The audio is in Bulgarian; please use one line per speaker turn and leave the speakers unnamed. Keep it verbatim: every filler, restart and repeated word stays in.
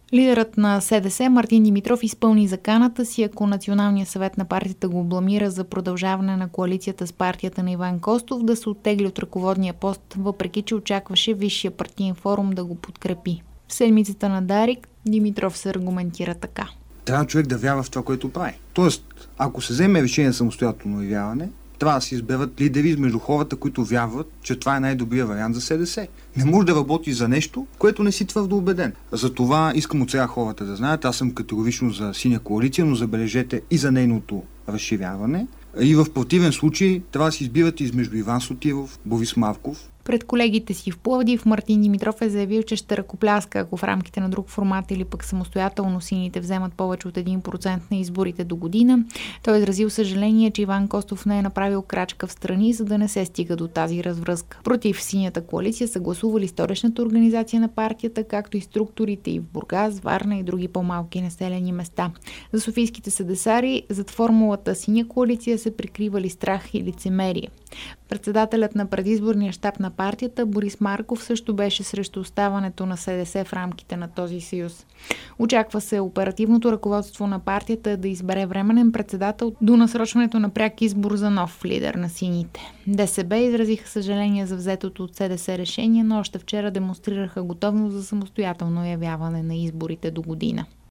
Лидерът на СДС Мартин Димитров изпълни заканата си, ако Националният съвет на партията го бламира за продължаване на коалицията с партията на Иван Костов, да се оттегли от ръководния пост, въпреки че очакваше Висшия партиен форум да го подкрепи. В седмицата на Дарик Димитров се аргументира така.
Трябва човек да вярва в това, което прави. Тоест, ако се вземе решение за самостоятелно явяване, трябва да се изберат лидери между хората, които вярват, че това е най-добрият вариант за СДС. Не може да работи за нещо, което не си твърдо убеден. Затова искам от сега хората да знаят, аз съм категорично за Синя коалиция, но забележете и за нейното разширяване. И в противен случай трябва да се избират измежду Иван Сотиров, Борис Марков.
Пред колегите си в Пловдив Мартин Димитров е заявил, че ще ръкопляска, ако в рамките на друг формат или пък самостоятелно сините вземат повече от един процент на изборите до година. Той е изразил съжаление, че Иван Костов не е направил крачка в страни, за да не се стига до тази развръзка. Против Синята коалиция са гласували столичната организация на партията, както и структурите и в Бургас, Варна и други по-малки населени места. За софийските седесари зад формулата Синя коалиция се прикривали страх и лицемерие. Председателят на предизборния щаб на партията Борис Марков също беше срещу оставането на СДС в рамките на този съюз. Очаква се оперативното ръководство на партията да избере временен председател до насрочването на пряк избор за нов лидер на сините. ДСБ изразиха съжаление за взетото от СДС решение, но още вчера демонстрираха готовност за самостоятелно явяване на изборите до година.